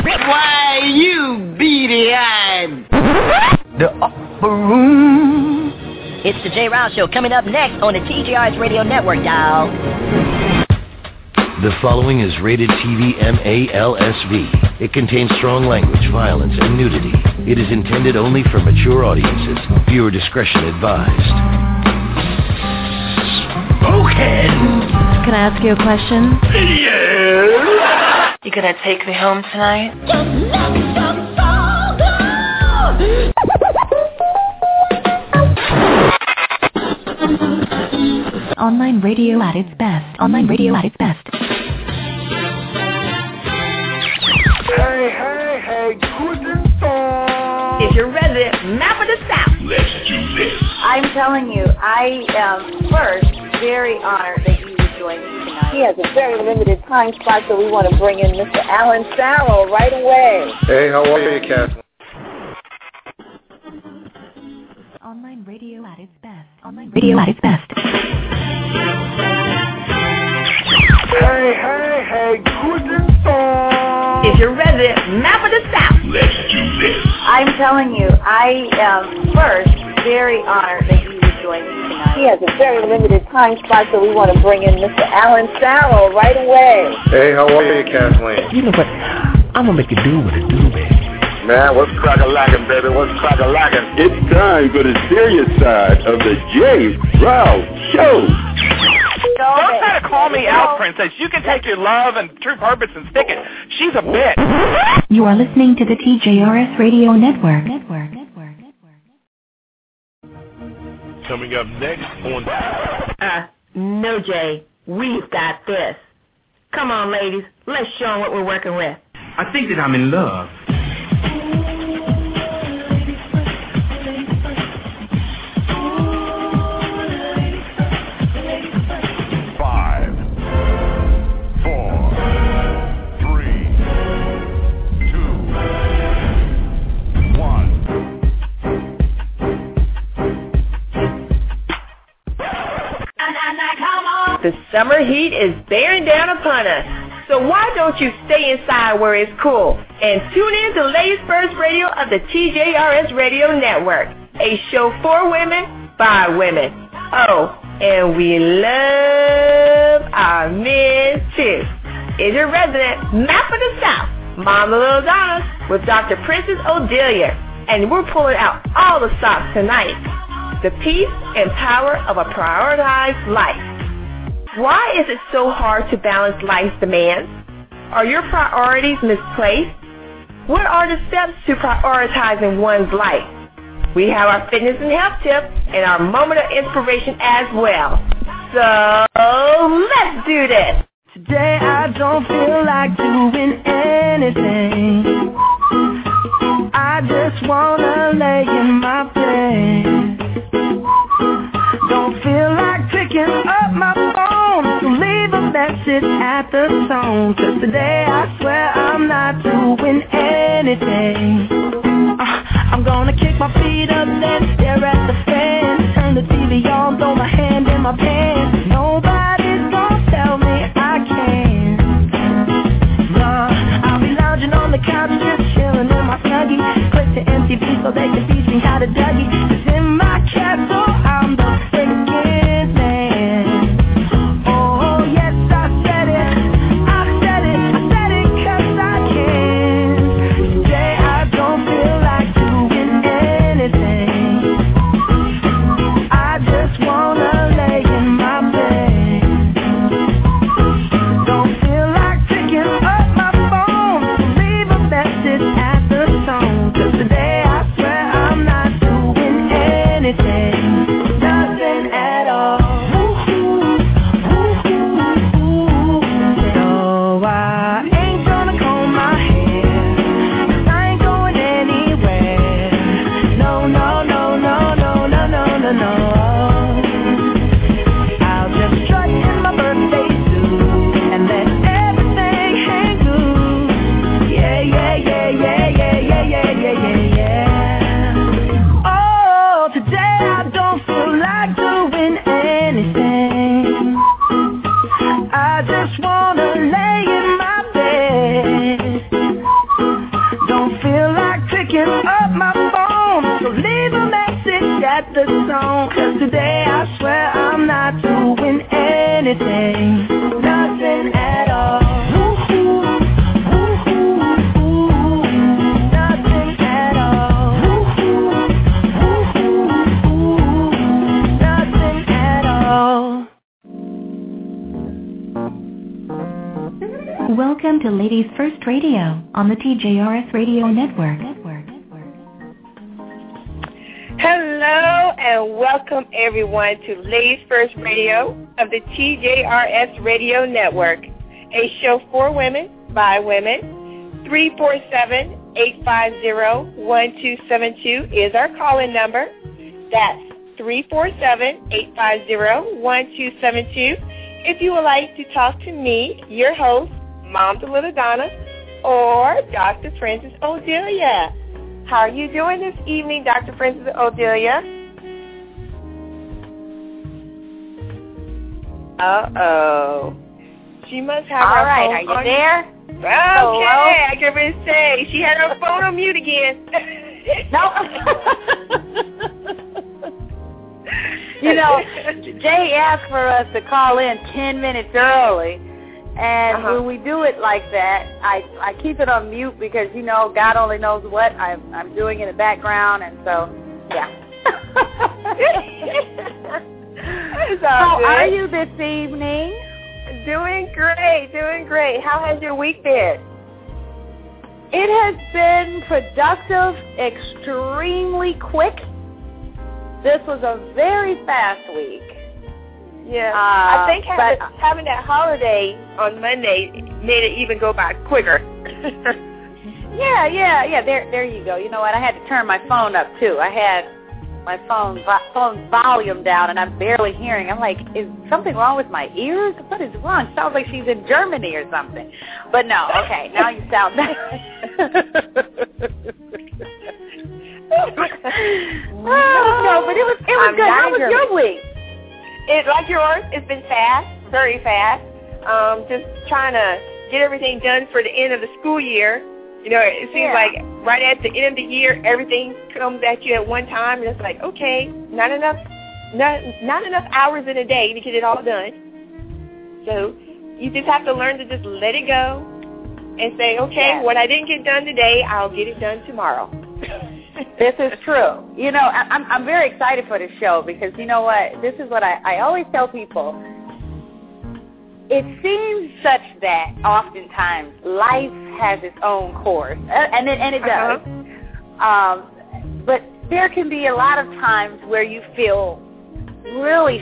Why, you beady-eyed. The upper room. It's the J. Ryle Show coming up next on the TJRS Radio Network, y'all. The following is rated TV MALSV. It contains strong language, violence, and nudity. It is intended only for mature audiences. Viewer discretion advised. Spoken! Can I ask you a question? Yes! You gonna take me home tonight? Just let your soul go! Online radio at its best. Online radio at its best. Hey, guten Tag. Is your resident map of the South? Let's do this. I'm telling you, I am first very honored that you would join me tonight. He has a very limited time spot, so we want to bring in Mr. Alan Farrell right away. Hey, how are you, Kathleen? Online radio at its best. Online radio at its best. Hey, guten Tag. Is your resident map of the South? Let's do this. I'm telling you, I am first very honored that you would join me tonight. He has a very limited time spot, so we want to bring in Mr. Alan Farrell right away. Hey, how are you, Kathleen? You know what? I'm gonna make you do what it do, baby. Man, what's crack-a-lackin', baby? What's crack-a-lackin'? It's time for the serious side of the J. Ryle Show. Don't try to call me out, princess. You can take your love and true purpose and stick it. She's a bitch. You are listening to the TJRS Radio Network. Coming up next on... No, Jay. We've got this. Come on, ladies. Let's show them what we're working with. I think that I'm in love. The summer heat is bearing down upon us. So why don't you stay inside where it's cool and tune in to Ladies First Radio of the TJRS Radio Network, a show for women, by women. Oh, and we love our men too. Is your resident map of the South, Mama Little Donna, with Dr. Princess Odelia. And we're pulling out all the stops tonight. The peace and power of a prioritized life. Why is it so hard to balance life's demands? Are your priorities misplaced? What are the steps to prioritizing one's life? We have our fitness and health tip and our moment of inspiration as well. So let's do this. Today I don't feel like doing anything. I just wanna lay in my bed. Don't feel like picking up my phone to leave a message at the tone. 'Cause today I swear I'm not doing anything. I'm gonna kick my feet up then stare at the fan. Turn the TV on, throw my hand in my pants. Nobody's gonna tell me I can't. Nah, I'll be lounging on the couch just chilling in my Snuggie. Click to MTV so they can teach me how to Dougie. 'Cause in my castle I'm the biggest man. Oh yes, I said it 'cause I can. Today I don't feel like doing anything. I just wanna lay in my bed. Don't feel like picking up my phone to leave a message at the tone. 'Cause today I swear I'm not doing anything. at the song, 'cause today I swear I'm not doing anything, nothing at all. Nothing at all. Nothing at all. Welcome to Ladies First Radio on the TJRS Radio Network. Hello and welcome everyone to Ladies First Radio of the TJRS Radio Network, a show for women, by women. 347-850-1272 is our call-in number. That's 347-850-1272. If you would like to talk to me, your host, Mom to Little Donna, or Dr. Frances Odelia. How are you doing this evening, Dr. Frances Odelia? Uh-oh. She must have her phone. All right, are you there? Okay, hello? I can really say. She had her phone on mute again. No. You know, Jay asked for us to call in 10 minutes early. And when we do it like that, I keep it on mute because, you know, God only knows what I'm doing in the background. And so, yeah. How are you this evening? Doing great, doing great. How has your week been? It has been productive, extremely quick. This was a very fast week. Yeah, I think having that holiday on Monday made it even go by quicker. Yeah. There you go. You know what? I had to turn my phone up too. I had my phone's volume down, and I'm barely hearing. I'm like, is something wrong with my ears? What is wrong? Sounds like she's in Germany or something. But no, okay. Now you sound better. No, but it was good. How was your week? Like yours, it's been fast, very fast. Just trying to get everything done for the end of the school year. You know, it seems like right at the end of the year, everything comes at you at one time, and it's like, okay, not enough hours in a day to get it all done. So you just have to learn to just let it go and say, okay, what I didn't get done today, I'll get it done tomorrow. This is true. You know, I'm very excited for this show because, you know what, this is what I always tell people. It seems such that oftentimes life has its own course, and it does. But there can be a lot of times where you feel really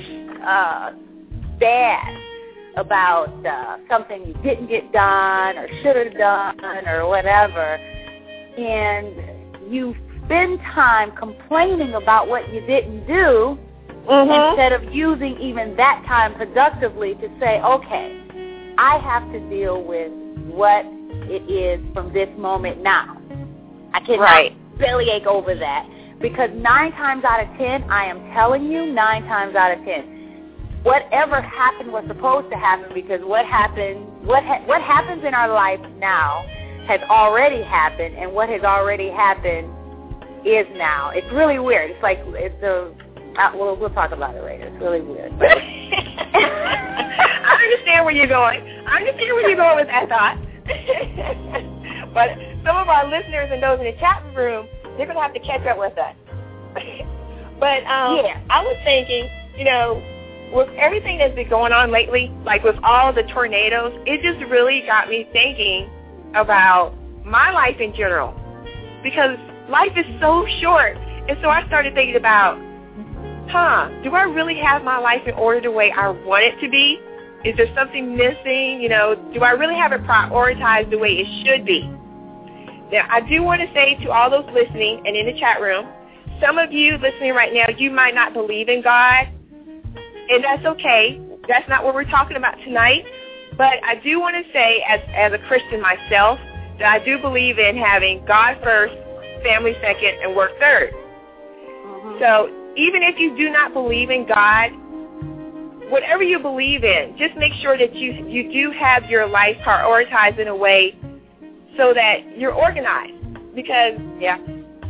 bad about something you didn't get done or should have done or whatever, and you spend time complaining about what you didn't do instead of using even that time productively to say, okay, I have to deal with what it is from this moment now. I cannot bellyache over that because 9 times out of 10, I am telling you, 9 times out of 10, whatever happened was supposed to happen because what happens in our life now has already happened, and what has already happened is now. It's really weird. It's like we'll talk about it later. It's really weird. I understand where you're going. With that thought. But some of our listeners and those in the chat room, they're going to have to catch up with us. But I was thinking, you know, with everything that's been going on lately, like with all the tornadoes, it just really got me thinking about my life in general. Because life is so short. And so I started thinking about, do I really have my life in order the way I want it to be? Is there something missing? You know, do I really have it prioritized the way it should be? Now, I do want to say to all those listening and in the chat room, some of you listening right now, you might not believe in God, and that's okay. That's not what we're talking about tonight. But I do want to say, as a Christian myself, that I do believe in having God first, family second, and work third. So even if you do not believe in God, whatever you believe in, just make sure that you do have your life prioritized in a way so that you're organized. Because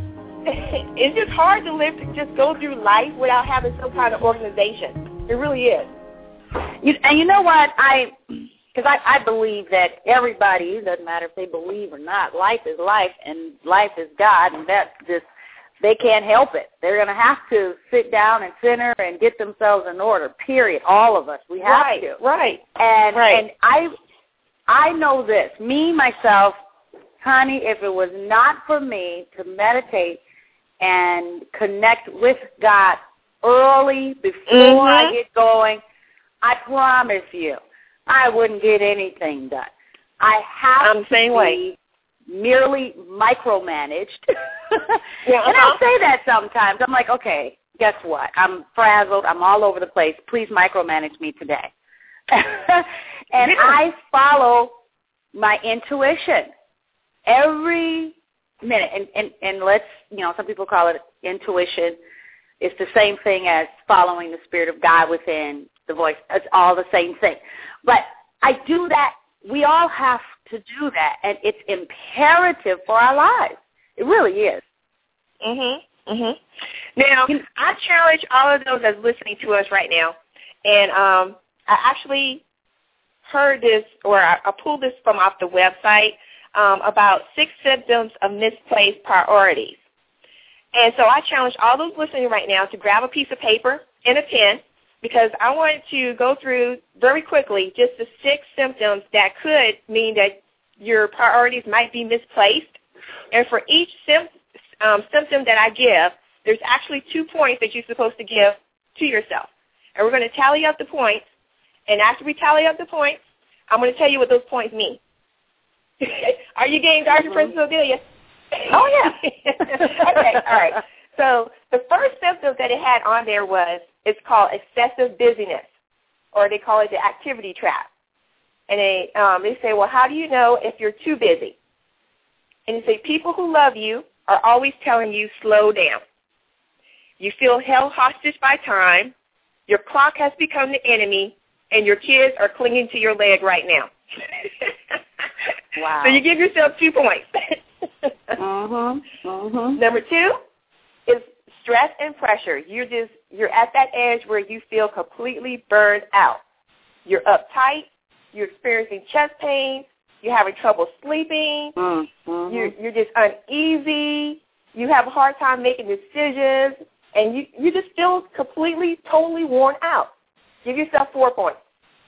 it's just hard to live, to just go through life without having some kind of organization. It really is. And you know what? Because I believe that everybody, it doesn't matter if they believe or not, life is life and life is God, and that's just, they can't help it. They're going to have to sit down and center and get themselves in order, period. All of us. We have to. Right. And I know this. Me, myself, honey, if it was not for me to meditate and connect with God early before I get going, I promise you, I wouldn't get anything done. I have to be merely micromanaged. And I'll say that sometimes. I'm like, okay, guess what? I'm frazzled. I'm all over the place. Please micromanage me today. And I follow my intuition every minute. And let's, some people call it intuition. It's the same thing as following the Spirit of God within the voice. It's all the same thing. But I do that. We all have to do that, and it's imperative for our lives. It really is. Now, I challenge all of those that's listening to us right now, and I actually heard this, or I pulled this from off the website, about 6 symptoms of misplaced priorities. And so I challenge all those listening right now to grab a piece of paper and a pen, because I wanted to go through very quickly just the 6 symptoms that could mean that your priorities might be misplaced. And for each symptom that I give, there's actually 2 points that you're supposed to give to yourself. And we're going to tally up the points. And after we tally up the points, I'm going to tell you what those points mean. Are you game, Dr. Princess Odelia? Oh, yeah. Okay, all right. So the first symptom that it had on there it's called excessive busyness, or they call it the activity trap. And they say, well, how do you know if you're too busy? And they say people who love you are always telling you slow down. You feel held hostage by time. Your clock has become the enemy, and your kids are clinging to your leg right now. Wow. So you give yourself 2 points. Number 2 is stress and pressure. You're at that edge where you feel completely burned out. You're uptight. You're experiencing chest pain. You're having trouble sleeping. You're just uneasy. You have a hard time making decisions, and you just feel completely, totally worn out. Give yourself 4 points.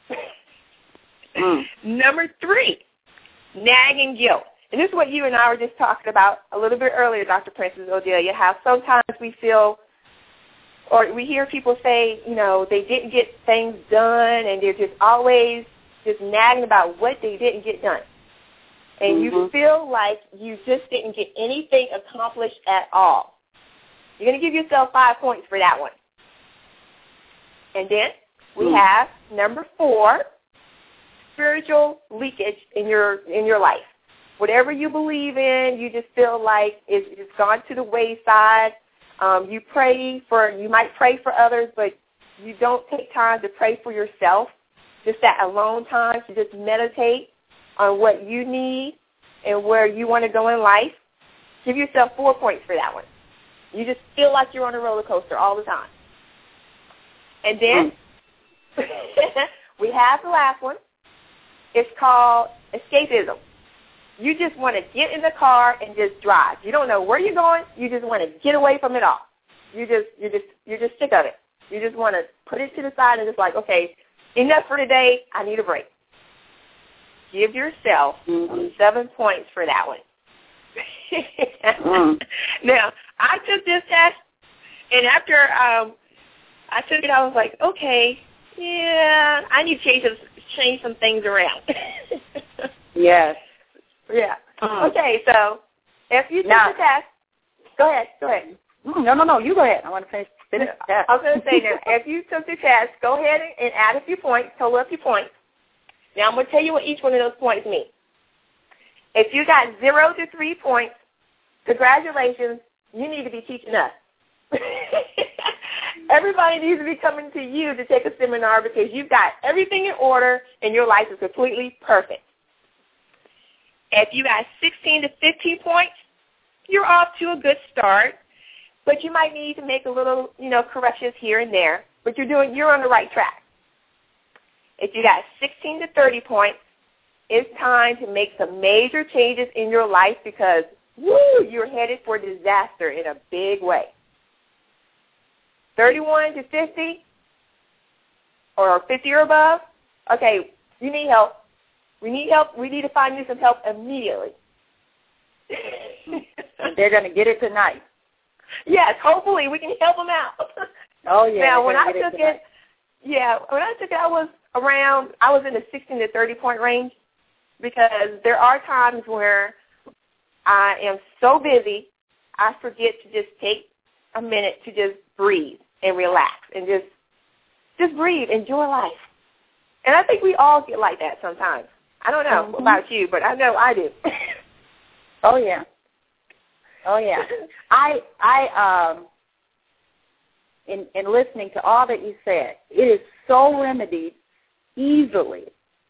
Number 3, nagging guilt. And this is what you and I were just talking about a little bit earlier, Dr. Princess Odelia, how sometimes we feel, or we hear people say, they didn't get things done, and they're just always just nagging about what they didn't get done. And you feel like you just didn't get anything accomplished at all. You're going to give yourself 5 points for that one. And then we have number 4, spiritual leakage in your life. Whatever you believe in, you just feel like it's gone to the wayside. You might pray for others, but you don't take time to pray for yourself. Just that alone time to just meditate on what you need and where you want to go in life. Give yourself 4 points for that one. You just feel like you're on a roller coaster all the time. And then we have the last one. It's called escapism. You just want to get in the car and just drive. You don't know where you're going. You just want to get away from it all. You're just sick of it. You just want to put it to the side and just like, okay, enough for today. I need a break. Give yourself 7 points for that one. Now, I took this test, and after I took it, I was like, okay, yeah, I need to change some things around. Yes. Yeah. Okay, so if you took the test, go ahead. No, you go ahead. I want to finish the test. I was going to say now, if you took the test, go ahead and add a few points, total up your points. Now I'm going to tell you what each one of those points mean. If you got 0 to 3 points, congratulations, you need to be teaching us. Everybody needs to be coming to you to take a seminar because you've got everything in order and your life is completely perfect. If you got 16 to 15 points, you're off to a good start. but you might need to make a little, corrections here and there. But you're on the right track. If you got 16 to 30 points, it's time to make some major changes in your life because, you're headed for disaster in a big way. 31 to 50 or 50 or above, okay, you need help. We need help. We need to find you some help immediately. And they're going to get it tonight. Yes, hopefully we can help them out. Oh, yeah. Now, when I took it, I was in the 16 to 30 point range because there are times where I am so busy, I forget to just take a minute to just breathe and relax and just breathe, enjoy life. And I think we all get like that sometimes. I don't know about you, but I know I do. Oh, yeah. Oh, yeah. In listening to all that you said, it is so remedied easily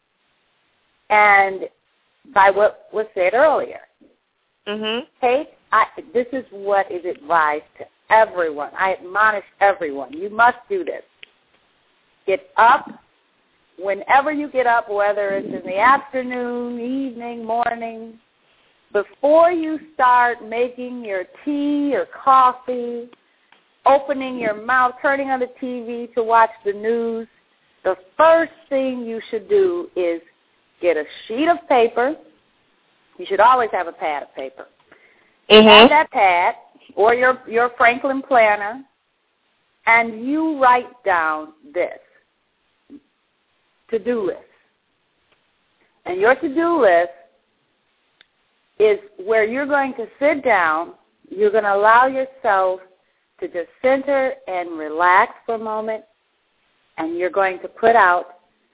and by what was said earlier. Kate, this is what is advised to everyone. I admonish everyone. You must do this. Get up whenever you get up, whether it's in the afternoon, evening, morning, before you start making your tea or coffee, opening your mouth, turning on the TV to watch the news, the first thing you should do is get a sheet of paper. You should always have a pad of paper. Have that pad or your Franklin planner, and you write down this to-do list. And your to-do list is where you're going to sit down. You're going to allow yourself to just center and relax for a moment, and you're going to put it out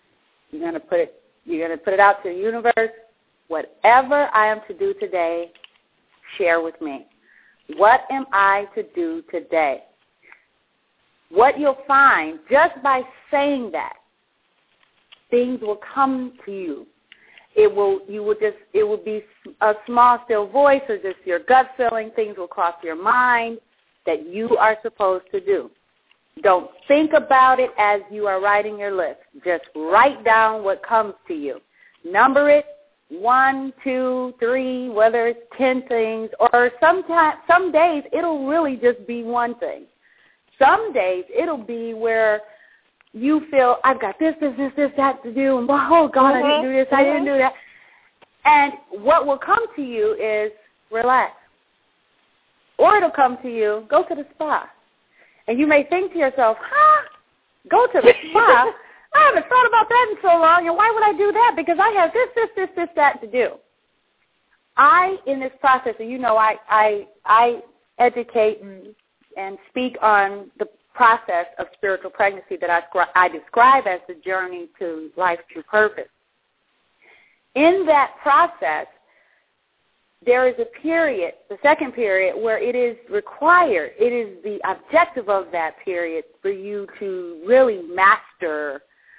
to the universe. Whatever I am to do today, share with me. What am I to do today? What you'll find just by saying that, things will come to you. It will be a small, still voice or just your gut feeling. Things will cross your mind that you are supposed to do. Don't think about it as you are writing your list. Just write down what comes to you. Number it, 1, 2, 3, whether it's 10 things, or some days it'll really just be one thing. Some days it'll be where you feel, I've got this, that to do, and oh, God, I didn't do this, I didn't do that. And what will come to you is relax. Or it'll come to you, go to the spa. And you may think to yourself, go to the spa? I haven't thought about that in so long, and why would I do that? Because I have this, that to do. In this process, I educate and speak on the process of spiritual pregnancy that I describe as the journey to life's true purpose. In that process, there is a period, the second period, where it is required, it is the objective of that period for you to really master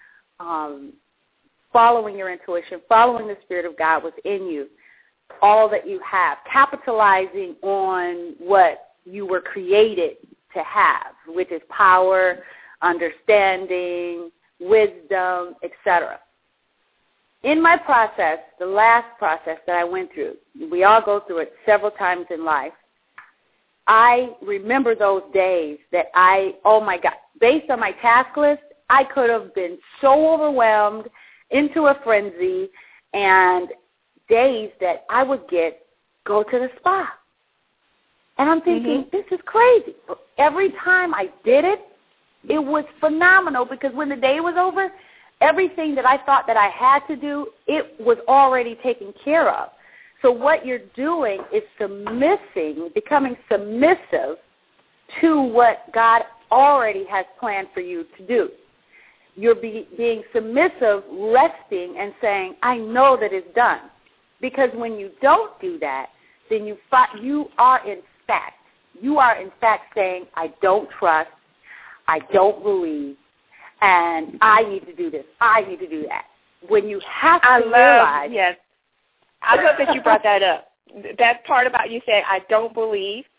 following your intuition, following the Spirit of God within you, all that you have, capitalizing on what you were created to have, which is power, understanding, wisdom, etc. In my process, the last process that I went through, we all go through it several times in life, I remember those days that oh my God, based on my task list, I could have been so overwhelmed into a frenzy, and days that I would go to the spa. And I'm thinking, this is crazy. But every time I did it, it was phenomenal because when the day was over, everything that I thought that I had to do, it was already taken care of. So what you're doing is becoming submissive to what God already has planned for you to do. You're being submissive, resting, and saying, I know that it's done. Because when you don't do that, then you are in fact saying, I don't trust, I don't believe, and I need to do this, I need to do that. When you have to realize. Yes. I love that you brought that up. That part about you saying, I don't believe,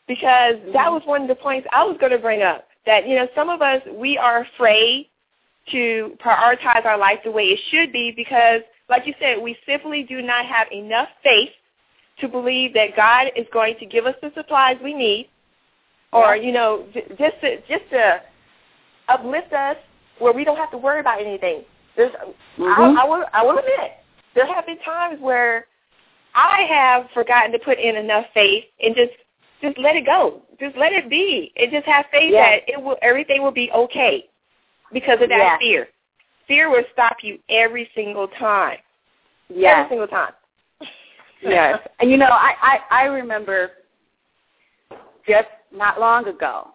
because that was one of the points I was going to bring up, that, some of us, we are afraid to prioritize our life the way it should be because, like you said, we simply do not have enough faith to believe that God is going to give us the supplies we need, or, just to uplift us where we don't have to worry about anything. I will admit, there have been times where I have forgotten to put in enough faith and just let it go. Just let it be. And just have faith that everything will be okay because of that fear. Fear will stop you every single time. Yeah. Every single time. Yes. And, I remember just not long ago,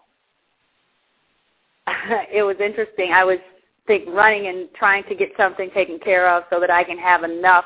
it was interesting. I was running and trying to get something taken care of so that I can have enough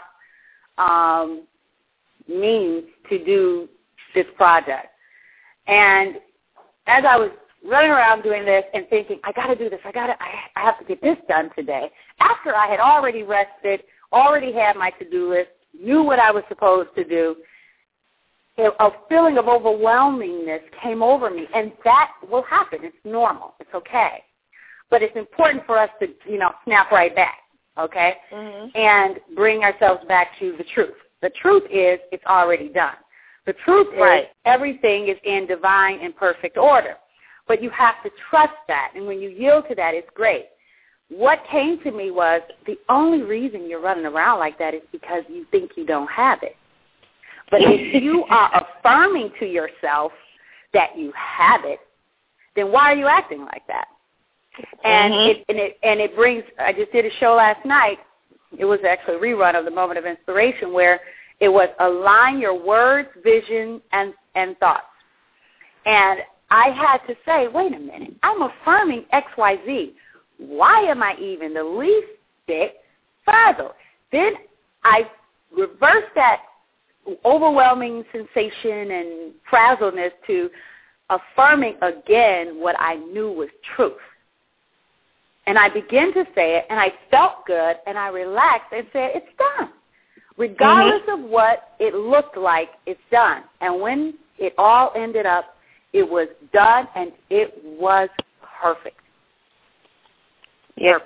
means to do this project. And as I was running around doing this and thinking, I got to do this, I have to get this done today, after I had already rested, already had my to-do list, knew what I was supposed to do, a feeling of overwhelmingness came over me, and that will happen. It's normal. It's okay. But it's important for us to, snap right back, okay, and bring ourselves back to the truth. The truth is it's already done. The truth is everything is in divine and perfect order. But you have to trust that, and when you yield to that, it's great. What came to me was the only reason you're running around like that is because you think you don't have it. But if you are affirming to yourself that you have it, then why are you acting like that? And it brings. I just did a show last night. It was actually a rerun of the Moment of Inspiration, where it was align your words, vision, and thoughts. And I had to say, wait a minute, I'm affirming XYZ. Why am I even the least bit frazzled? Then I reversed that overwhelming sensation and frazzledness to affirming again what I knew was truth. And I began to say it, and I felt good, and I relaxed and said, it's done. Regardless of what it looked like, it's done. And when it all ended up, it was done, and it was perfect. Yep.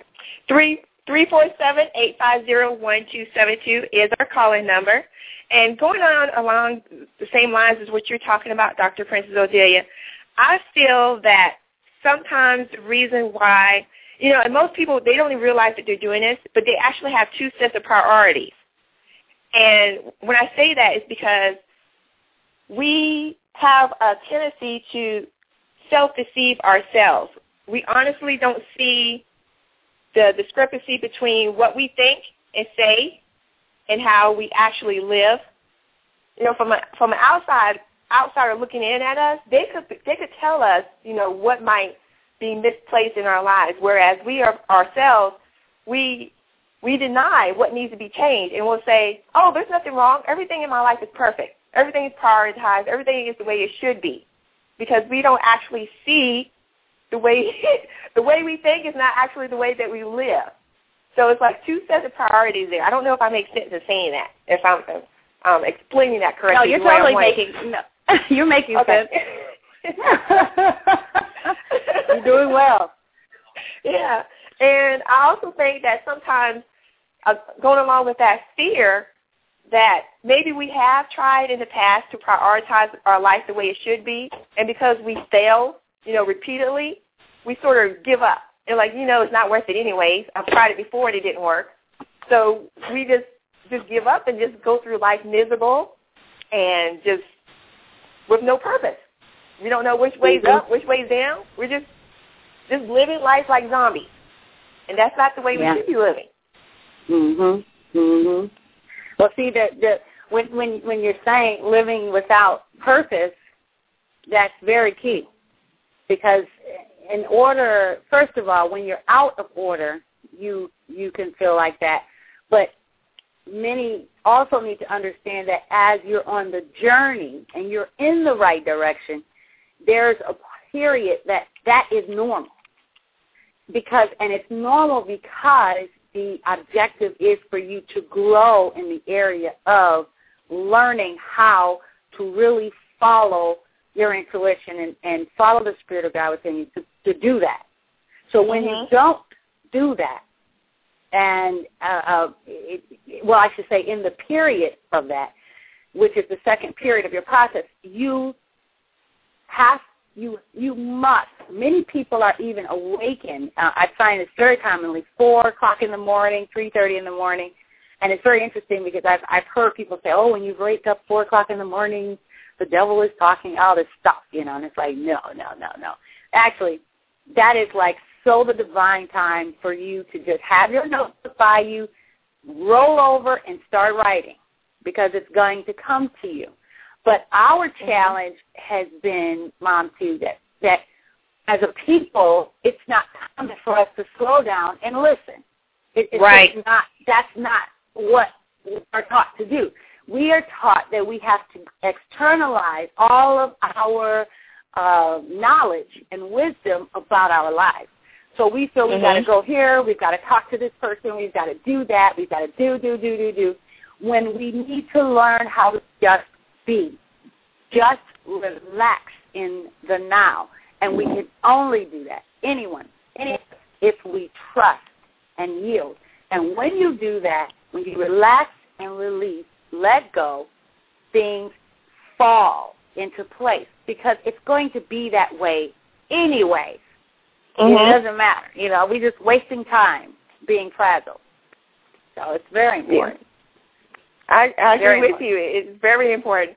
347-850-1272 is our calling number. And going on along the same lines as what you're talking about, Dr. Princess Odelia, I feel that sometimes the reason why, and most people, they don't even realize that they're doing this, but they actually have two sets of priorities. And when I say that, it's because we have a tendency to self-deceive ourselves. We honestly don't see the discrepancy between what we think and say and how we actually live. From an outsider looking in at us, they could tell us, what might be misplaced in our lives, whereas we ourselves, we deny what needs to be changed, and we'll say, oh, there's nothing wrong. Everything in my life is perfect. Everything is prioritized. Everything is the way it should be, because we don't actually see the way we think is not actually the way that we live. So it's like two sets of priorities there. I don't know if I make sense in saying that, if I'm explaining that correctly. No, you're totally making you're making sense. You're doing well. Yeah. And I also think that sometimes going along with that fear, that maybe we have tried in the past to prioritize our life the way it should be, and because we fail, repeatedly, we sort of give up. And it's not worth it anyways. I've tried it before and it didn't work. So we just give up and just go through life miserable and just with no purpose. We don't know which way's up, which way's down. We're just living life like zombies. And that's not the way we should be living. Well, see, when you're saying living without purpose, that's very key. Because in order, first of all, when you're out of order, you can feel like that. But many also need to understand that as you're on the journey and you're in the right direction, there's a period that is normal. And it's normal because the objective is for you to grow in the area of learning how to really follow your intuition and follow the Spirit of God within you to do that. So when you don't do that, and, I should say in the period of that, which is the second period of your process, you must. Many people are even awakened. I find it's very commonly 4 o'clock in the morning, 3:30 in the morning, and it's very interesting because I've heard people say, oh, when you wake up 4 o'clock in the morning, the devil is talking, all this stuff, and it's like, no. Actually, that is like so the divine time for you to just have your notebook by you, roll over and start writing because it's going to come to you. But our challenge has been, Mom, too, that as a people, it's not common for us to slow down and listen. That's not what we are taught to do. We are taught that we have to externalize all of our knowledge and wisdom about our lives. So we feel we've got to go here, we've got to talk to this person, we've got to do that, we've got to do, when we need to learn how to just be. Just relax in the now. And we can only do that, anyone, if we trust and yield. And when you do that, when you relax and release, let go, things fall into place because it's going to be that way anyway. It doesn't matter. We're just wasting time being frazzled. So it's very important. I agree with you. It's very important.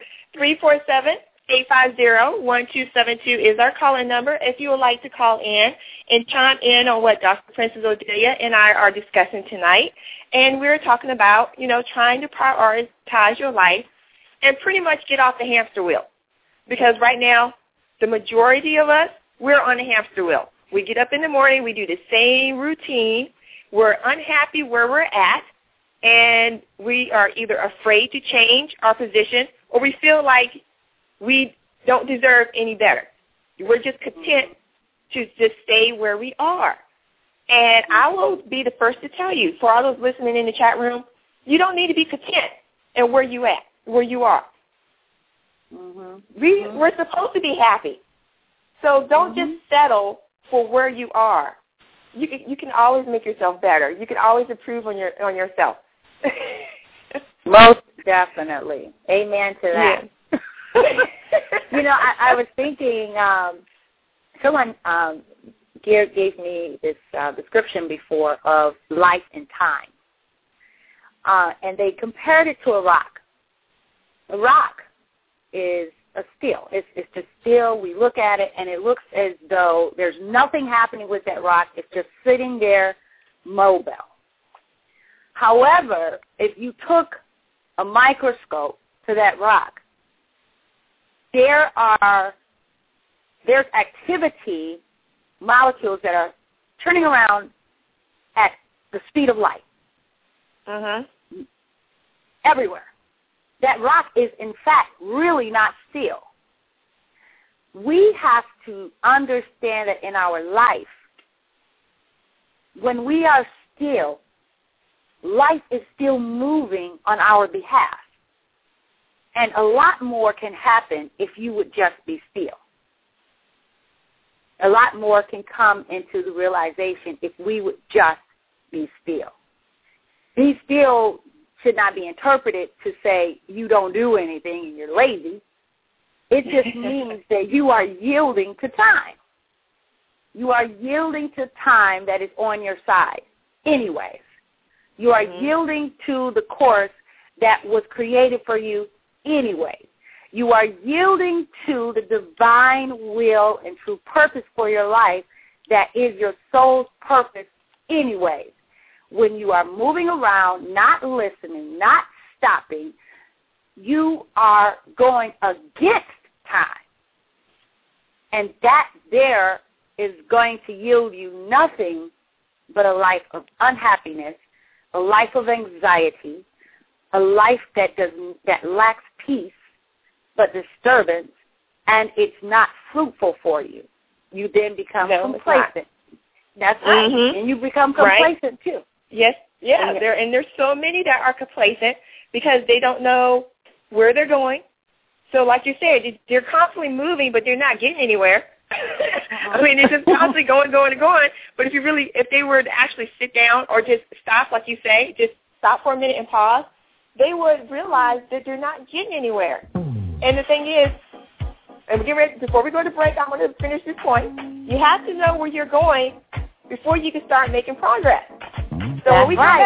347-850-1272 is our call-in number if you would like to call in and chime in on what Dr. Princess Odelia and I are discussing tonight. And we're talking about, trying to prioritize your life and pretty much get off the hamster wheel. Because right now, the majority of us, we're on the hamster wheel. We get up in the morning, we do the same routine, we're unhappy where we're at, and we are either afraid to change our position or we feel like we don't deserve any better. We're just content to just stay where we are. And I will be the first to tell you, for all those listening in the chat room, you don't need to be content in where you are. We're supposed to be happy. So don't just settle for where you are. You can always make yourself better. You can always improve on yourself. Most definitely. Amen to that. Yeah. I was thinking, someone gave me this description before of life and time. And they compared it to a rock. A rock is a still. It's just still. We look at it, and it looks as though there's nothing happening with that rock. It's just sitting there mobile. However, if you took a microscope to that rock, there's activity, molecules that are turning around at the speed of light. Everywhere. That rock is, in fact, really not still. We have to understand that in our life, when we are still, life is still moving on our behalf. And a lot more can happen if you would just be still. A lot more can come into the realization if we would just be still. Be still should not be interpreted to say you don't do anything and you're lazy. It just means that you are yielding to time. You are yielding to time that is on your side anyways. You are yielding to the course that was created for you anyways. You are yielding to the divine will and true purpose for your life that is your soul's purpose anyways. When you are moving around, not listening, not stopping, you are going against time. And that there is going to yield you nothing but a life of unhappiness, a life of anxiety, a life that lacks peace, but disturbance, and it's not fruitful for you. You then become complacent. That's right. And you become complacent too. Yes, yeah. And there's so many that are complacent because they don't know where they're going. So like you said, they're constantly moving, but they're not getting anywhere. I mean, they're just constantly going. But if they were to actually sit down or just stop, like you say, just stop for a minute and pause, they would realize that they're not getting anywhere. And the thing is, and we get ready, before we go to break, I'm going to finish this point. You have to know where you're going before you can start making progress. So when we come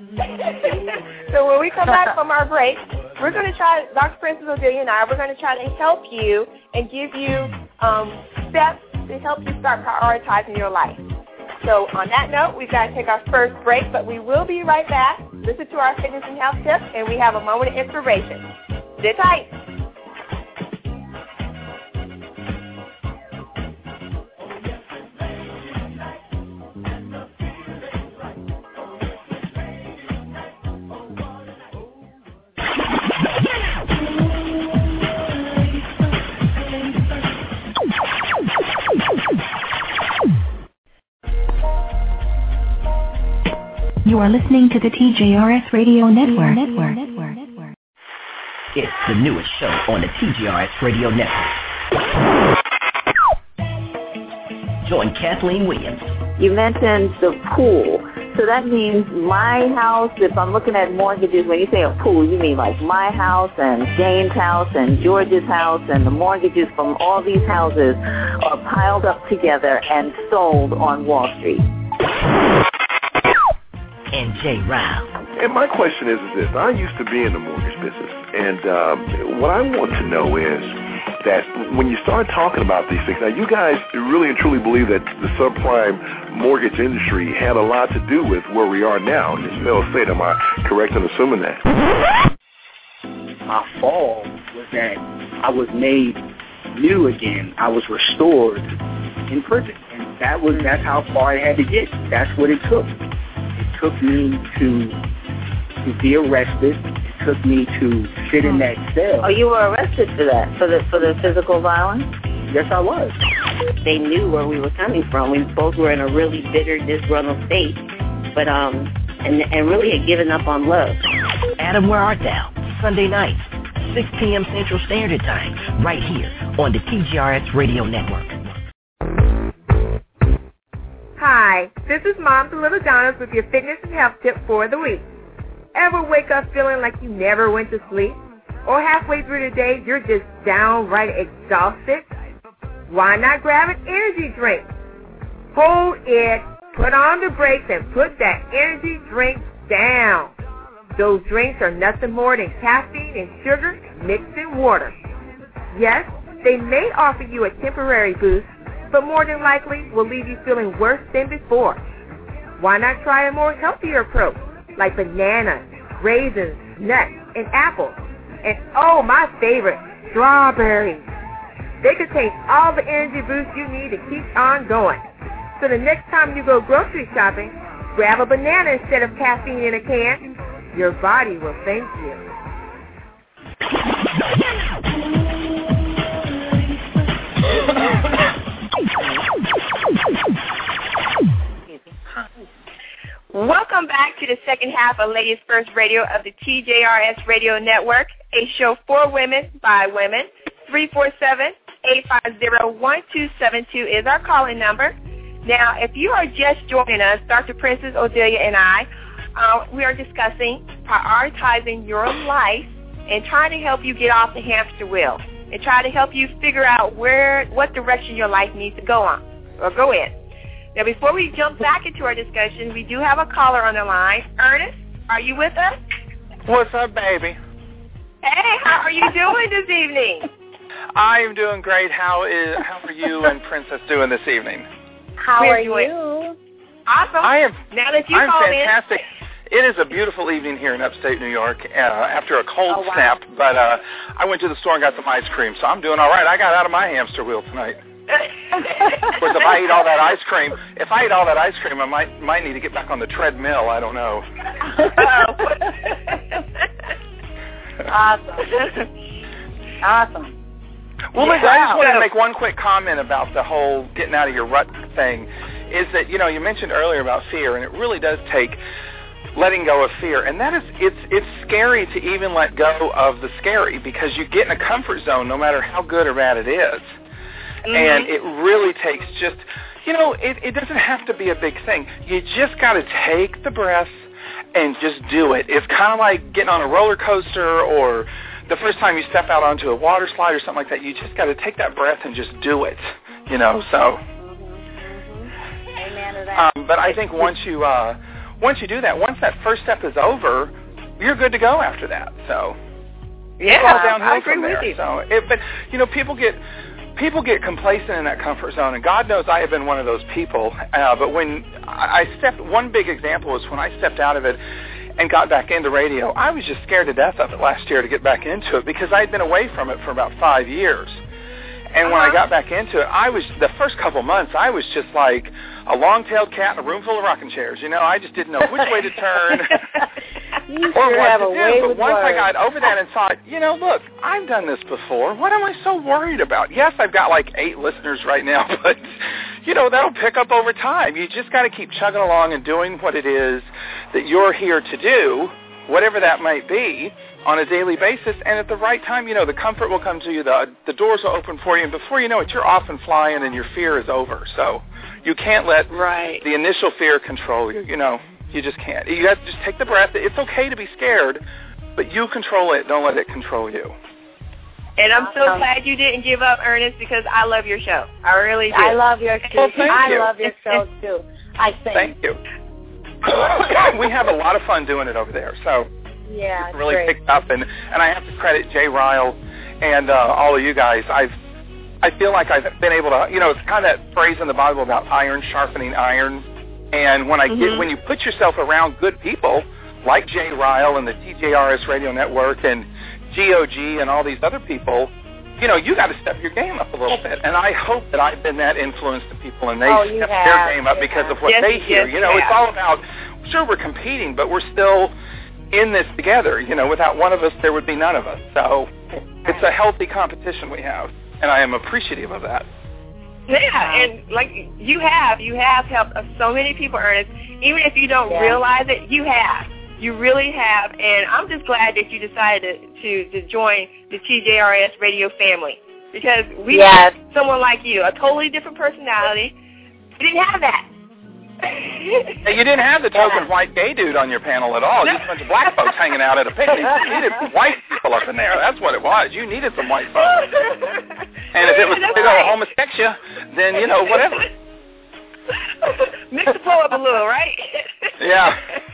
back from our break, we're going to try, Dr. Princess Odelia and I, we're going to try to help you and give you steps to help you start prioritizing your life. So on that note, we've got to take our first break, but we will be right back. Listen to our fitness and health tips, and we have a moment of inspiration. Sit tight. You are listening to the TJRS Radio Network. It's the newest show on the TJRS Radio Network. Join Kathleen Williams. You mentioned the pool. So that means my house, if I'm looking at mortgages, when you say a pool, you mean like my house and Jane's house and George's house, and the mortgages from all these houses are piled up together and sold on Wall Street. And Jay Rao. And my question is this. I used to be in the mortgage business, and what I want to know is that when you start talking about these things, now you guys really and truly believe that the subprime mortgage industry had a lot to do with where we are now in this failed state. Am I correct in assuming that? My fall was that I was made new again. I was restored in prison, and that's how far I had to get. That's what it took. It took me to be arrested. It took me to sit in that cell. Oh, you were arrested for that, for the physical violence? Yes, I was. They knew where we were coming from. We both were in a really bitter, disgruntled state, but and really had given up on love. Adam, Where Art Thou? Sunday nights, 6 p.m. Central Standard Time, right here on the TGRS Radio Network. Hi, this is Mom to Little Donna's with your fitness and health tip for the week. Ever wake up feeling like you never went to sleep? Or halfway through the day, you're just downright exhausted? Why not grab an energy drink? Hold it, put on the brakes, and put that energy drink down. Those drinks are nothing more than caffeine and sugar mixed in water. Yes, they may offer you a temporary boost, but more than likely will leave you feeling worse than before. Why not try a more healthier approach, like bananas, raisins, nuts, and apples? And oh, my favorite, strawberries. They contain all the energy boosts you need to keep on going. So the next time you go grocery shopping, grab a banana instead of caffeine in a can. Your body will thank you. Welcome back to the second half of Ladies First Radio of the TJRS Radio Network, a show for women by women. 347-850-1272 is our calling number. Now, if you are just joining us, Dr. Princess Odelia and I, we are discussing prioritizing your life and trying to help you get off the hamster wheel and try to help you figure out what direction your life needs to go on or go in. Now, before we jump back into our discussion, we do have a caller on the line. Ernest, are you with us? What's up, baby? Hey, how are you doing this evening? I am doing great. How are you and Princess doing this evening? How are you? Awesome. I'm In. fantastic. It is a beautiful evening here in upstate New York after a cold snap, but I went to the store and got some ice cream, so I'm doing all right. I got out of my hamster wheel tonight. Of course, if I eat all that ice cream, I might need to get back on the treadmill. I don't know. Awesome. Well, listen, I just wanted to make one quick comment about the whole getting out of your rut thing. Is that, you mentioned earlier about fear, and it really does take letting go of fear. And that is, it's scary to even let go of the scary, because you get in a comfort zone no matter how good or bad it is. Mm-hmm. And it really takes just, it doesn't have to be a big thing. You just got to take the breath and just do it. It's kind of like getting on a roller coaster, or the first time you step out onto a water slide or something like that. You just got to take that breath and just do it, so. Amen to that. But I think once you do that, once that first step is over, you're good to go after that. So yeah, all downhill I agree from there. with you. So, people get complacent in that comfort zone, and God knows I have been one of those people. But when one big example was when I stepped out of it and got back into radio. I was just scared to death of it last year to get back into it, because I had been away from it for about 5 years. And when I got back into it, the first couple months, I was just like a long-tailed cat in a room full of rocking chairs. I just didn't know which way to turn or what to do. But once I got over that and thought, look, I've done this before. What am I so worried about? Yes, I've got like 8 listeners right now, but, that'll pick up over time. You just got to keep chugging along and doing what it is that you're here to do, whatever that might be, on a daily basis, and at the right time, the comfort will come to you, the doors will open for you, and before you know it, you're off and flying, and your fear is over. So you can't let the initial fear control you, you just can't. You have to just take the breath. It's okay to be scared, but you control it. Don't let it control you. And I'm so glad you didn't give up, Ernest, because I love your show. I really do. I love your show. Well, I love your show, too. I think. Thank you. We have a lot of fun doing it over there, so yeah, it's really picked up, and I have to credit Jay Ryle and all of you guys. I feel like I've been able to, it's kind of that phrase in the Bible about iron sharpening iron, and when you put yourself around good people like Jay Ryle and the TJRS Radio Network and GOG and all these other people, you got to step your game up a little bit. And I hope that I've been that influence to people, and they step their game up because of what they hear. It's all about, sure, we're competing, but we're still in this together. Without one of us, there would be none of us. So it's a healthy competition we have, and I am appreciative of that. Yeah, and like you have helped so many people, Ernest. Even if you don't realize it, you have. You really have, and I'm just glad that you decided to join the TJRS radio family, because we have someone like you, a totally different personality. We didn't have that. You didn't have the token white gay dude on your panel at all. Just a bunch of black folks hanging out at a picnic. You needed white people up in there. That's what it was. You needed some white folks. And if it was big old homosexual, then, whatever. Mix the flow up a little, right? Yeah.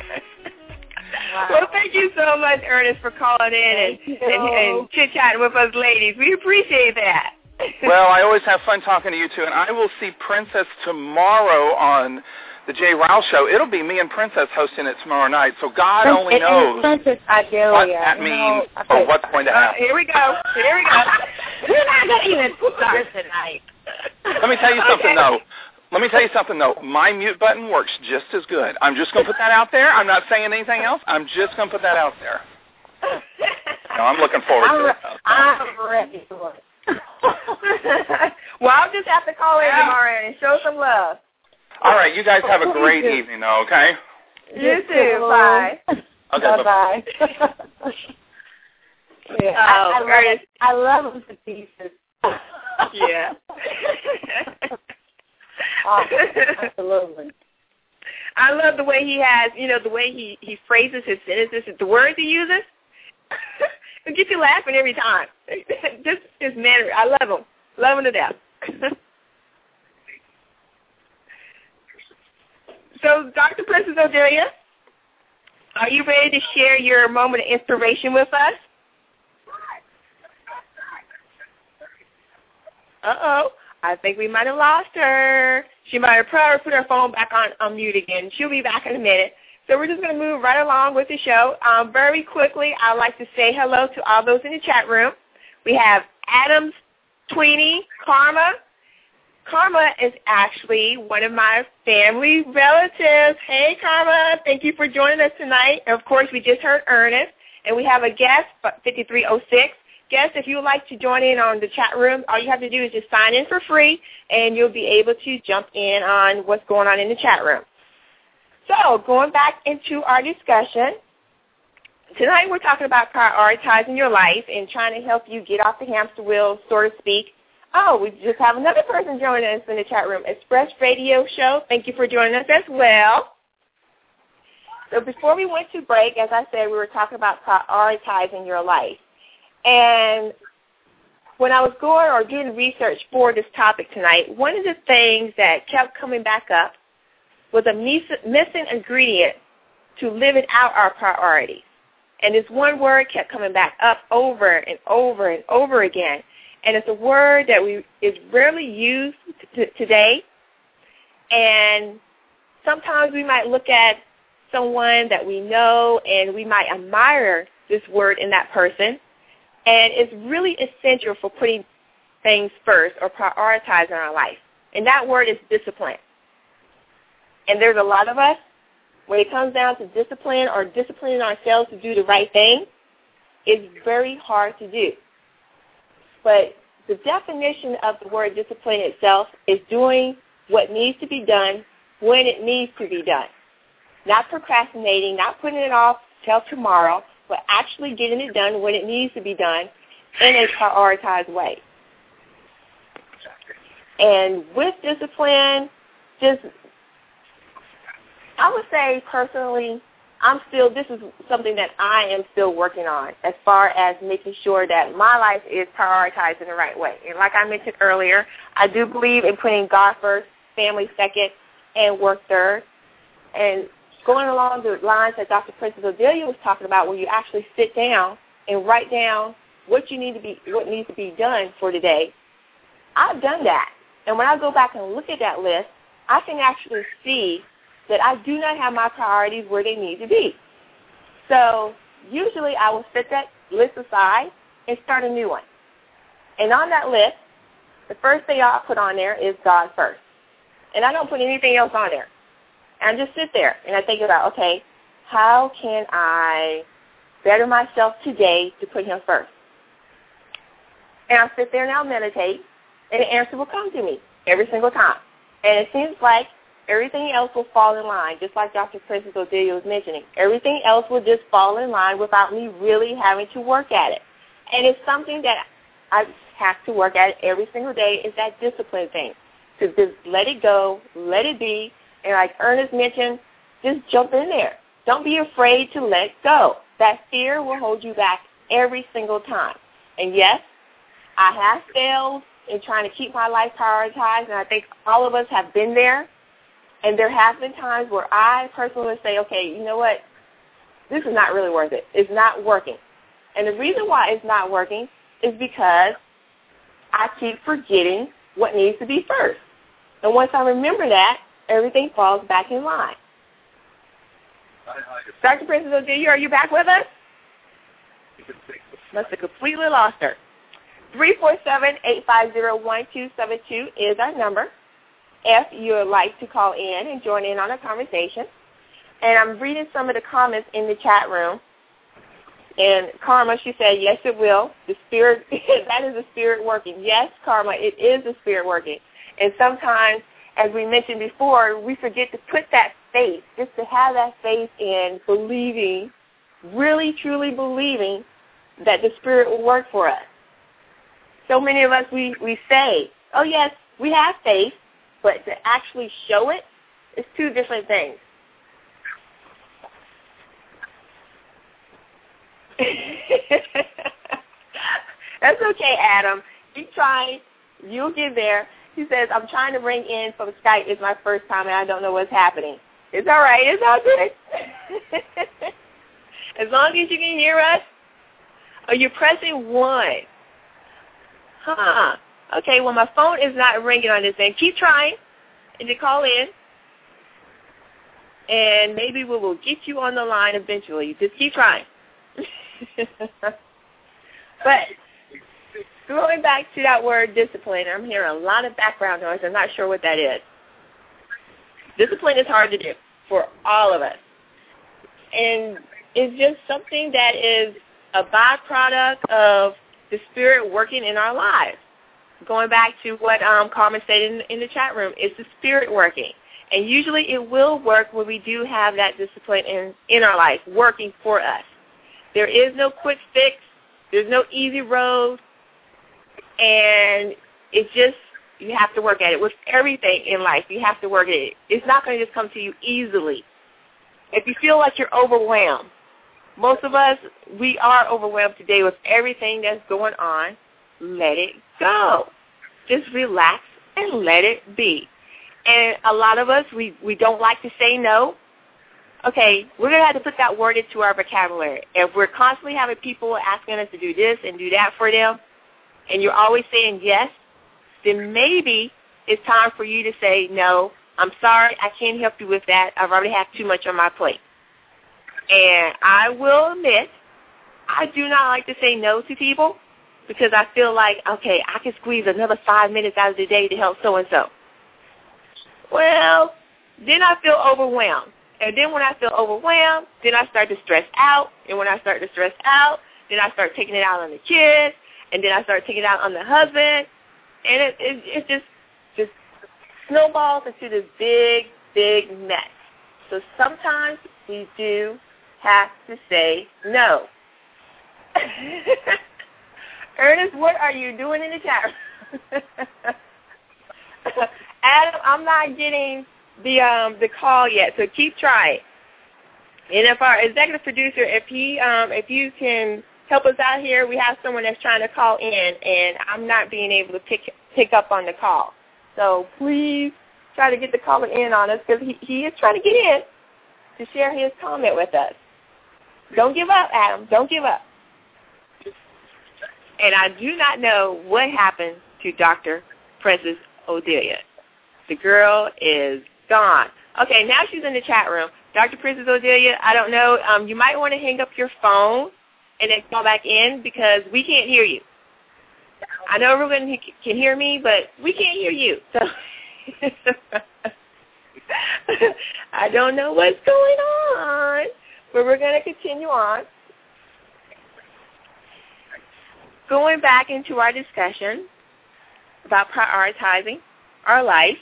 Wow. Well, thank you so much, Ernest, for calling in and chit-chatting with us ladies. We appreciate that. Well, I always have fun talking to you, too. And I will see Princess tomorrow on the Jay Ryle Show. It'll be me and Princess hosting it tomorrow night. So God only knows what that means or what's going to happen. Here we go. We're not going to even start tonight. Let me tell you something, though. My mute button works just as good. I'm just going to put that out there. I'm not saying anything else. I'm just going to put that out there. No, I'm looking forward to it. I'm ready for it. Well, I'll just have to call in tomorrow and show some love. All right, you guys have a great evening, though, okay? You too. Bye. Okay, bye. Yeah, I love them to pieces. Yeah. Absolutely. I love the way he has, the way he phrases his sentences, the words he uses. It gets you laughing every time. Just his manner. I love him. Love him to death. So, Dr. Princess Odelia, are you ready to share your moment of inspiration with us? Uh-oh. I think we might have lost her. She might have probably put her phone back on mute again. She'll be back in a minute. So we're just going to move right along with the show. Very quickly, I'd like to say hello to all those in the chat room. We have Adams, Tweenie, Karma. Karma is actually one of my family relatives. Hey, Karma. Thank you for joining us tonight. And, of course, we just heard Ernest. And we have a guest, 5306. Guest, if you would like to join in on the chat room, all you have to do is just sign in for free, and you'll be able to jump in on what's going on in the chat room. So going back into our discussion, tonight we're talking about prioritizing your life and trying to help you get off the hamster wheel, so to speak. Oh, we just have another person joining us in the chat room, Express Radio Show. Thank you for joining us as well. So before we went to break, as I said, we were talking about prioritizing your life. And when I was going or doing research for this topic tonight, one of the things that kept coming back up was a missing ingredient to living out our priorities. And this one word kept coming back up over and over and over again. And it's a word that is rarely used today. And sometimes we might look at someone that we know and we might admire this word in that person. And it's really essential for putting things first or prioritizing our life. And that word is discipline. And there's a lot of us, when it comes down to discipline or disciplining ourselves to do the right thing, it's very hard to do. But the definition of the word discipline itself is doing what needs to be done when it needs to be done. Not procrastinating, not putting it off till tomorrow, but actually getting it done when it needs to be done in a prioritized way. And with discipline, I would say personally, this is something that I am still working on as far as making sure that my life is prioritized in the right way. And like I mentioned earlier, I do believe in putting God first, family second, and work third. And going along the lines that Dr. Princess Odelia was talking about, where you actually sit down and write down what needs to be done for today, I've done that. And when I go back and look at that list, I can actually see that I do not have my priorities where they need to be. So usually I will set that list aside and start a new one. And on that list, the first thing I'll put on there is God first. And I don't put anything else on there. And I just sit there and I think about, okay, how can I better myself today to put him first? And I'll sit there and I'll meditate, and the answer will come to me every single time. And it seems like everything else will fall in line, just like Dr. Princess Odelia was mentioning. Everything else will just fall in line without me really having to work at it. And it's something that I have to work at every single day, is that discipline thing. To just let it go, let it be, and like Ernest mentioned, just jump in there. Don't be afraid to let go. That fear will hold you back every single time. And yes, I have failed in trying to keep my life prioritized, and I think all of us have been there. And there have been times where I personally would say, okay, you know what? This is not really worth it. It's not working. And the reason why it's not working is because I keep forgetting what needs to be first. And once I remember that, everything falls back in line. Dr. Princess Odelia, are you back with us? Must have completely lost her. 347-850-1272 is our number if you would like to call in and join in on a conversation. And I'm reading some of the comments in the chat room. And Karma, she said, yes, it will. The Spirit, that is the Spirit working. Yes, Karma, it is the Spirit working. And sometimes, as we mentioned before, we forget to put that faith, just to have that faith in believing, really, truly believing that the Spirit will work for us. So many of us, we say, oh, yes, we have faith, but to actually show it is two different things. That's okay, Adam. Keep trying. You'll get there. He says, I'm trying to ring in from Skype. It's my first time, and I don't know what's happening. It's all right. It's all good. As long as you can hear us. Are you pressing 1? Okay, well, my phone is not ringing on this end. Keep trying and to call in, and maybe we will get you on the line eventually. Just keep trying. But going back to that word discipline, I'm hearing a lot of background noise. I'm not sure what that is. Discipline is hard to do for all of us. And it's just something that is a byproduct of the Spirit working in our lives. Going back to what Carmen said in the chat room, it's the Spirit working. And usually it will work when we do have that discipline in our life working for us. There is no quick fix. There's no easy road. And it's just, you have to work at it. With everything in life, you have to work at it. It's not going to just come to you easily. If you feel like you're overwhelmed, most of us, we are overwhelmed today with everything that's going on. Let it go. Just relax and let it be. And a lot of us, we don't like to say no. Okay, we're going to have to put that word into our vocabulary. If we're constantly having people asking us to do this and do that for them, and you're always saying yes, then maybe it's time for you to say, no, I'm sorry, I can't help you with that. I've already had too much on my plate. And I will admit, I do not like to say no to people because I feel like, okay, I can squeeze another 5 minutes out of the day to help so-and-so. Well, then I feel overwhelmed. And then when I feel overwhelmed, then I start to stress out. And when I start to stress out, then I start taking it out on the kids. And then I start taking it out on the husband. And it just snowballs into this big, big mess. So sometimes we do have to say no. Ernest, what are you doing in the chat room? Adam, I'm not getting the call yet, so keep trying. And if our executive producer, if you can help us out here, we have someone that's trying to call in, and I'm not being able to pick up on the call. So please try to get the caller in on us because he is trying to get in to share his comment with us. Don't give up, Adam. Don't give up. And I do not know what happened to Dr. Princess Odelia. The girl is gone. Okay, now she's in the chat room. Dr. Princess Odelia, I don't know. You might want to hang up your phone and then call back in because we can't hear you. I know everyone can hear me, but we can't hear you. So I don't know what's going on, but we're going to continue on. Going back into our discussion about prioritizing our life,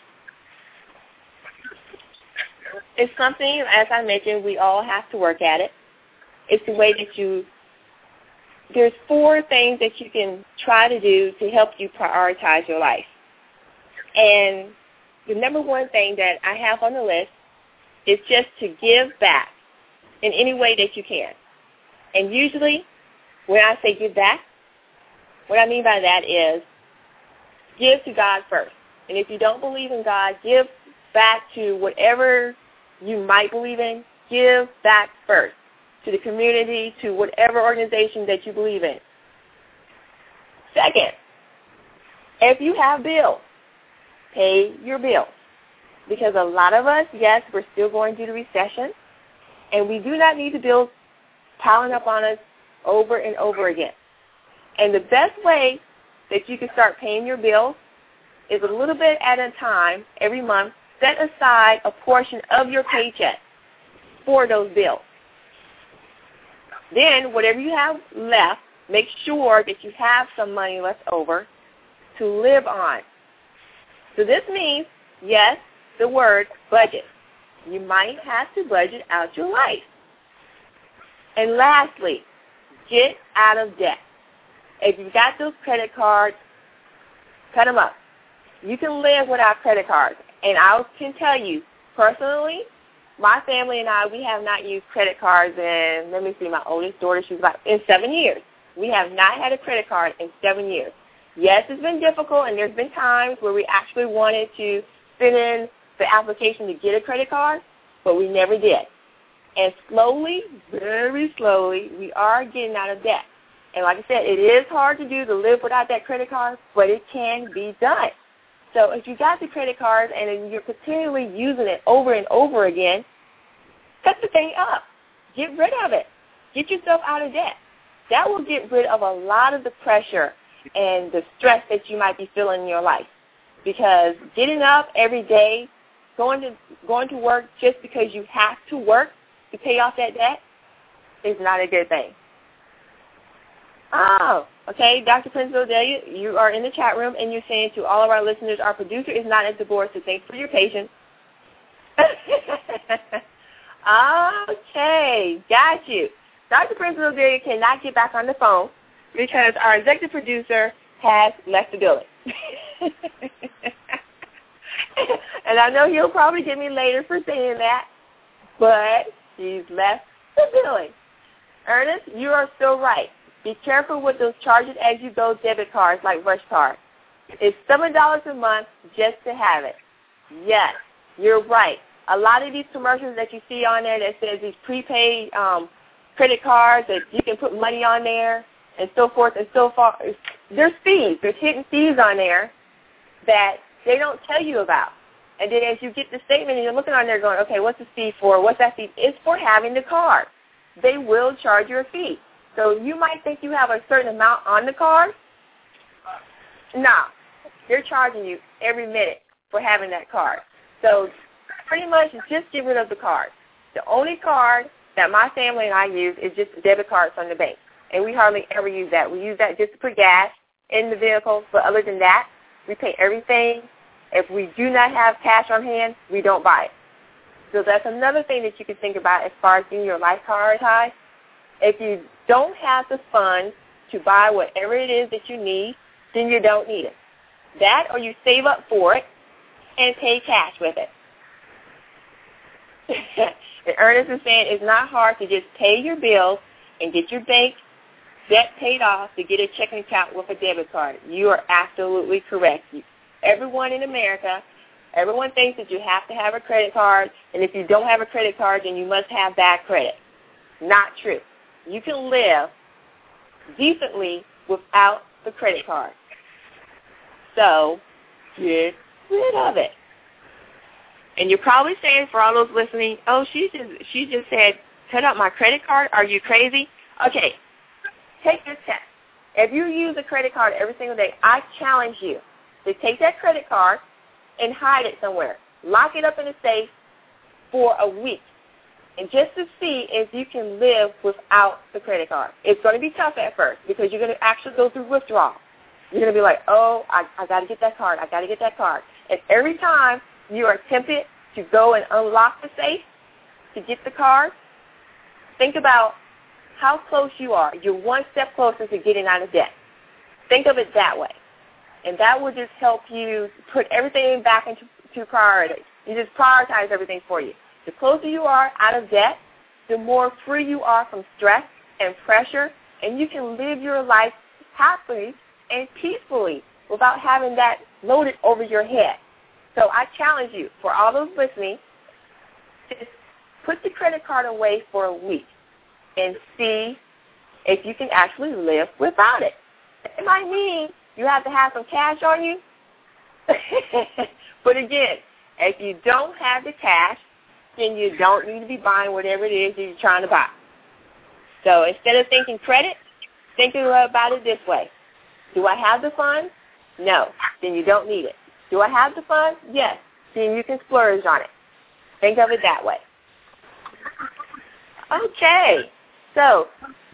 it's something, as I mentioned, we all have to work at it. It's the way that there's 4 things that you can try to do to help you prioritize your life. And the number 1 thing that I have on the list is just to give back in any way that you can. And usually when I say give back, what I mean by that is give to God first. And if you don't believe in God, give back to whatever you might believe in. Give back first to the community, to whatever organization that you believe in. Second, if you have bills, pay your bills. Because a lot of us, yes, we're still going through the recession, and we do not need the bills piling up on us over and over again. And the best way that you can start paying your bills is a little bit at a time every month. Set aside a portion of your paycheck for those bills. Then whatever you have left, make sure that you have some money left over to live on. So this means, yes, the word budget. You might have to budget out your life. And lastly, get out of debt. If you've got those credit cards, cut them up. You can live without credit cards. And I can tell you, personally, my family and I, we have not used credit cards in, let me see, my oldest daughter, she's about in 7 years. We have not had a credit card in 7 years. Yes, it's been difficult, and there's been times where we actually wanted to send in the application to get a credit card, but we never did. And slowly, very slowly, we are getting out of debt. And like I said, it is hard to do to live without that credit card, but it can be done. So if you got the credit card and you're continually using it over and over again, cut the thing up. Get rid of it. Get yourself out of debt. That will get rid of a lot of the pressure and the stress that you might be feeling in your life. Because getting up every day, going to work just because you have to work to pay off that debt is not a good thing. Oh, okay, Dr. Princess Odelia, you are in the chat room, and you're saying to all of our listeners, our producer is not at the board, so thanks for your patience. Okay, got you. Dr. Prince Rosario cannot get back on the phone because our executive producer has left the building. And I know he'll probably get me later for saying that, but he's left the building. Ernest, you are still right. Be careful with those charge-it-as-you-go debit cards like Rush Card. It's $7 a month just to have it. Yes, you're right. A lot of these commercials that you see on there that says these prepaid credit cards that you can put money on there and so forth and so forth, there's fees. There's hidden fees on there that they don't tell you about. And then as you get the statement and you're looking on there going, okay, what's the fee for? What's that fee? It's for having the card. They will charge you a fee. So you might think you have a certain amount on the card. Nah, they're charging you every minute for having that card. So pretty much just get rid of the card. The only card that my family and I use is just debit cards from the bank. And we hardly ever use that. We use that just to put gas in the vehicle. But other than that, we pay everything. If we do not have cash on hand, we don't buy it. So that's another thing that you can think about as far as getting your life prioritized. If you don't have the funds to buy whatever it is that you need, then you don't need it. That or you save up for it and pay cash with it. And Ernest is saying it's not hard to just pay your bills and get your bank debt paid off to get a checking account with a debit card. You are absolutely correct. Everyone in America, everyone thinks that you have to have a credit card, and if you don't have a credit card, then you must have bad credit. Not true. You can live decently without the credit card. So get rid of it. And you're probably saying, for all those listening, oh, she just said, cut out my credit card. Are you crazy? Okay, take this test. If you use a credit card every single day, I challenge you to take that credit card and hide it somewhere. Lock it up in a safe for a week. And just to see if you can live without the credit card. It's going to be tough at first because you're going to actually go through withdrawal. You're going to be like, oh, I got to get that card. I got to get that card. And every time you are tempted to go and unlock the safe to get the card, think about how close you are. You're one step closer to getting out of debt. Think of it that way. And that will just help you put everything back into priority. You just prioritize everything for you. The closer you are out of debt, the more free you are from stress and pressure, and you can live your life happily and peacefully without having that loaded over your head. So I challenge you, for all those listening, just put the credit card away for a week and see if you can actually live without it. It might mean you have to have some cash on you. But again, if you don't have the cash, then you don't need to be buying whatever it is that you're trying to buy. So instead of thinking credit, think about it this way. Do I have the funds? No. Then you don't need it. Do I have the funds? Yes. Then you can splurge on it. Think of it that way. Okay. So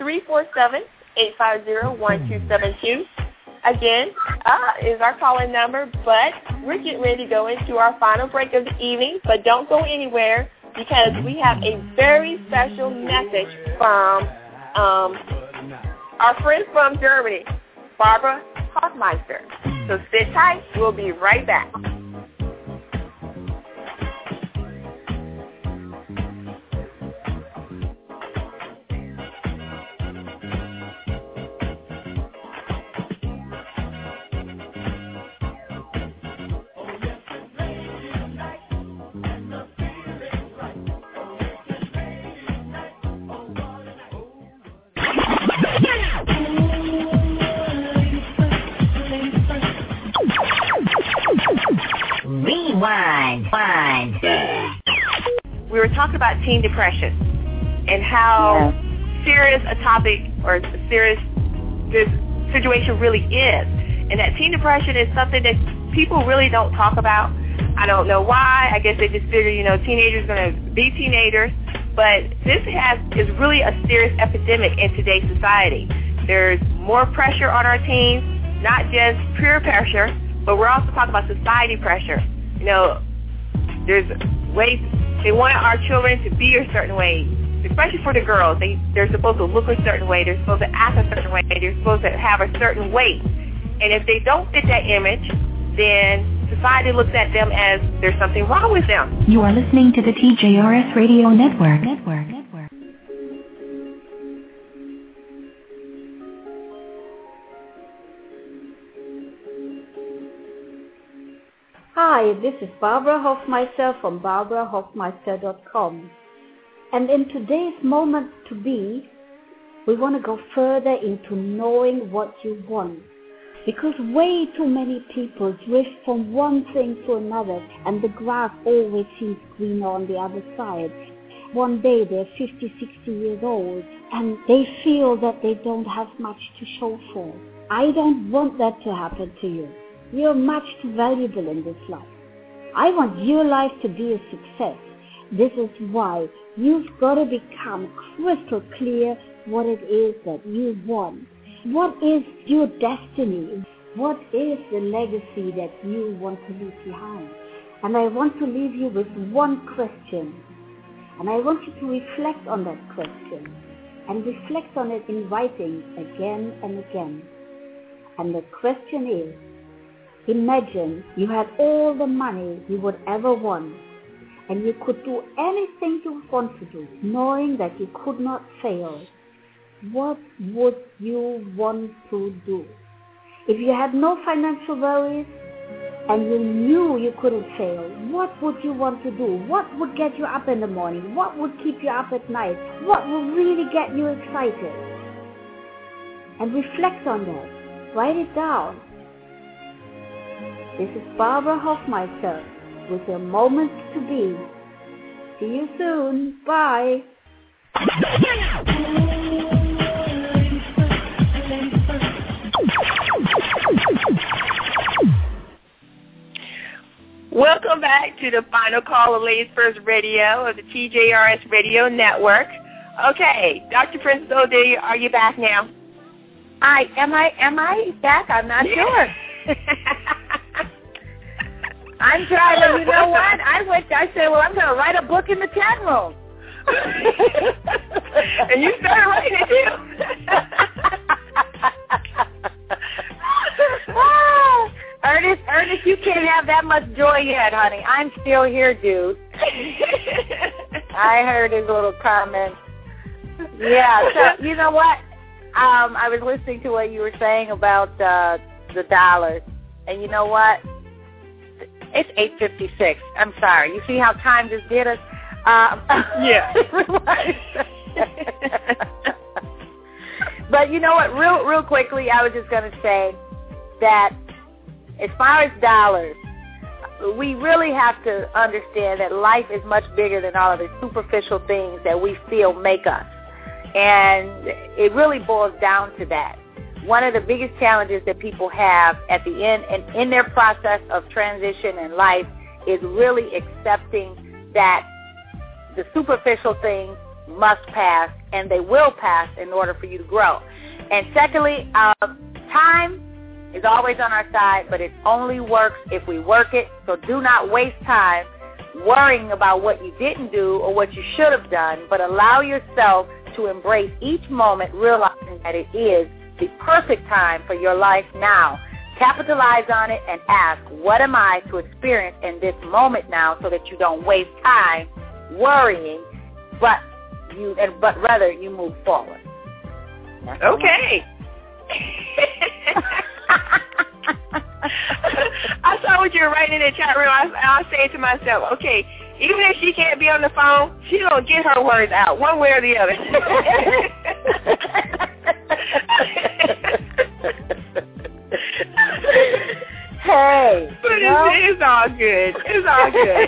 347-850-1272. Again, is our calling number, but we're getting ready to go into our final break of the evening, but don't go anywhere because we have a very special message from our friend from Germany, Barbara Hoffmeister. So sit tight. We'll be right back. We were talking about teen depression and how serious a topic or serious this situation really is. And that teen depression is something that people really don't talk about. I don't know why. I guess they just figure, teenagers are going to be teenagers. But this is really a serious epidemic in today's society. There's more pressure on our teens, not just peer pressure, but we're also talking about society pressure. There's They want our children to be a certain way, especially for the girls. They're supposed to look a certain way. They're supposed to act a certain way. They're supposed to have a certain weight. And if they don't fit that image, then society looks at them as there's something wrong with them. You are listening to the TJRS Radio Network. Hi, this is Barbara Hofmeister from barbarahofmeister.com. And in today's Moment to Be, we want to go further into knowing what you want. Because way too many people drift from one thing to another, and the grass always seems greener on the other side. One day they're 50, 60 years old, and they feel that they don't have much to show for. I don't want that to happen to you. You're much too valuable in this life. I want your life to be a success. This is why you've got to become crystal clear what it is that you want. What is your destiny? What is the legacy that you want to leave behind? And I want to leave you with one question. And I want you to reflect on that question. And reflect on it in writing again and again. And the question is, imagine you had all the money you would ever want, and you could do anything you want to do, knowing that you could not fail. What would you want to do? If you had no financial worries, and you knew you couldn't fail, what would you want to do? What would get you up in the morning? What would keep you up at night? What would really get you excited? And reflect on that. Write it down. This is Barbara Hofmeister with your Moments to Be. See you soon. Bye. Welcome back to the final call of Ladies First Radio of the TJRS Radio Network. Okay, Dr. Princess O'Delia, are you back now? Am I back? I'm not sure. I'm trying to, you know what? I said, well, I'm going to write a book in the chat room. And you started writing it too. Ernest, you can't have that much joy yet, honey. I'm still here, dude. I heard his little comment. Yeah, so you know what? I was listening to what you were saying about the dollars. And you know what? It's 8:56. I'm sorry. You see how time just did us? Yeah. But you know what? Real quickly, I was just going to say that as far as dollars, we really have to understand that life is much bigger than all of the superficial things that we feel make us. And it really boils down to that. One of the biggest challenges that people have at the end and in their process of transition in life is really accepting that the superficial things must pass, and they will pass in order for you to grow. And secondly, time is always on our side, but it only works if we work it. So do not waste time worrying about what you didn't do or what you should have done, but allow yourself to embrace each moment, realizing that it is the perfect time for your life now. Capitalize on it and ask, what am I to experience in this moment now, so that you don't waste time worrying, but rather you move forward. Okay. I saw what you were writing in the chat room. I was saying to myself, okay, even if she can't be on the phone, she's going to get her words out one way or the other. Hey. But it's all good. It's all good.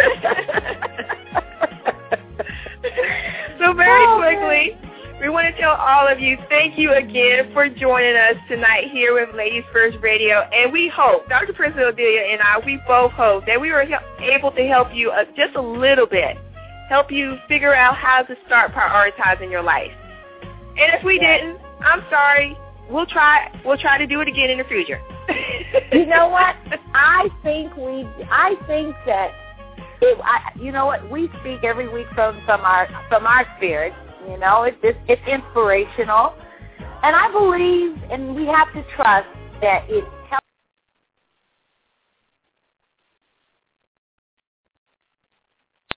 So very quickly, we want to tell all of you, thank you again for joining us tonight here with Ladies First Radio. And we hope, Dr. Princess O'Delia and I, we both hope that we were able to help you just a little bit, help you figure out how to start prioritizing your life. And if we didn't, I'm sorry. We'll try to do it again in the future. You know what? I think that you know what? We speak every week from our spirit. You know, it's inspirational, and I believe, and we have to trust that it